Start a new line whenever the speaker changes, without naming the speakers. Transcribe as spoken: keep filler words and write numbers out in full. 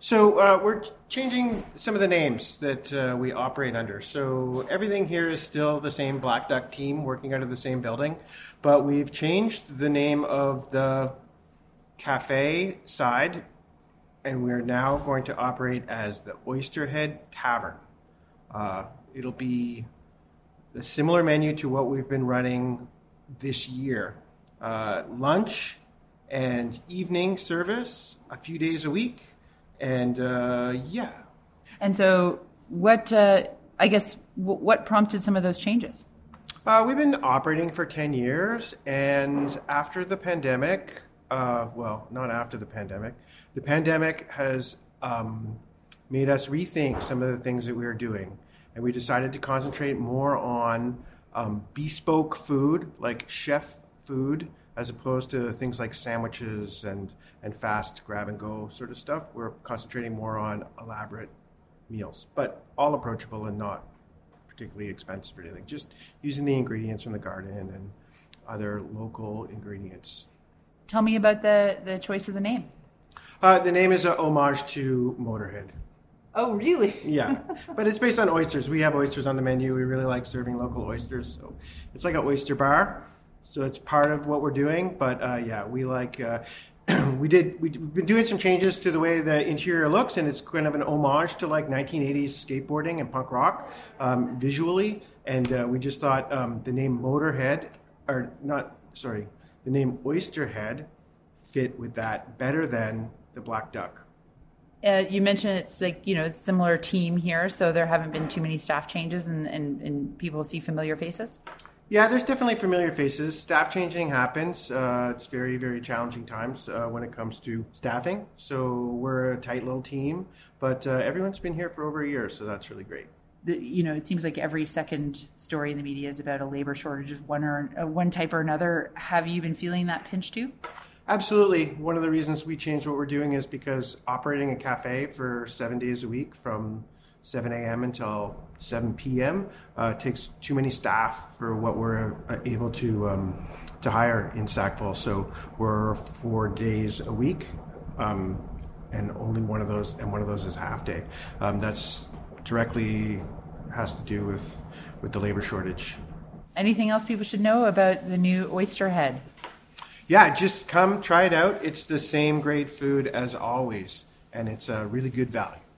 So uh, we're changing some of the names that uh, we operate under. So everything here is still the same Black Duck team working out of the same building, but we've changed the name of the cafe side, and we're now going to operate as the Oysterhead Tavern. Uh, it'll be a similar menu to what we've been running this year. Uh, lunch and evening service a few days a week. And uh, yeah.
And so what, uh, I guess, w- what prompted some of those changes?
Uh, we've been operating for ten years. And after the pandemic, uh, well, not after the pandemic, the pandemic has um, made us rethink some of the things that we were doing. And we decided to concentrate more on um, bespoke food, like chef food, as opposed to things like sandwiches and, and fast grab-and-go sort of stuff. We're concentrating more on elaborate meals, but all approachable and not particularly expensive or anything. Just using the ingredients from the garden and other local ingredients.
Tell me about the, the choice of the name.
Uh, the name is a homage to Motorhead.
Oh, really?
Yeah, but it's based on oysters. We have oysters on the menu. We really like serving local oysters, so it's like an oyster bar. So it's part of what we're doing, but uh, yeah, we like uh, we did we've been doing some changes to the way the interior looks, and it's kind of an homage to like nineteen eighties skateboarding and punk rock um, visually. And uh, we just thought um, the name Motorhead, or not, sorry, the name Oysterhead fit with that better than the Black Duck.
Uh, you mentioned it's like, you know, it's similar team here, so there haven't been too many staff changes and, and, and people see familiar faces?
Yeah, there's definitely familiar faces. Staff changing happens. Uh, it's very, very challenging times uh, when it comes to staffing. So we're a tight little team, but uh, everyone's been here for over a year, so that's really great.
The, you know, it seems like every second story in the media is about a labor shortage of one or uh, one type or another. Have you been feeling that pinch too?
Absolutely. One of the reasons we changed what we're doing is because operating a cafe for seven days a week from seven a.m. until seven p.m. Uh, takes too many staff for what we're able to um, to hire in Sackville. So we're four days a week, um, and only one of those, and one of those is half day. Um, that's directly has to do with with the labor shortage.
Anything else people should know about the new Oysterhead?
Yeah, just come try it out. It's the same great food as always, and it's a really good value.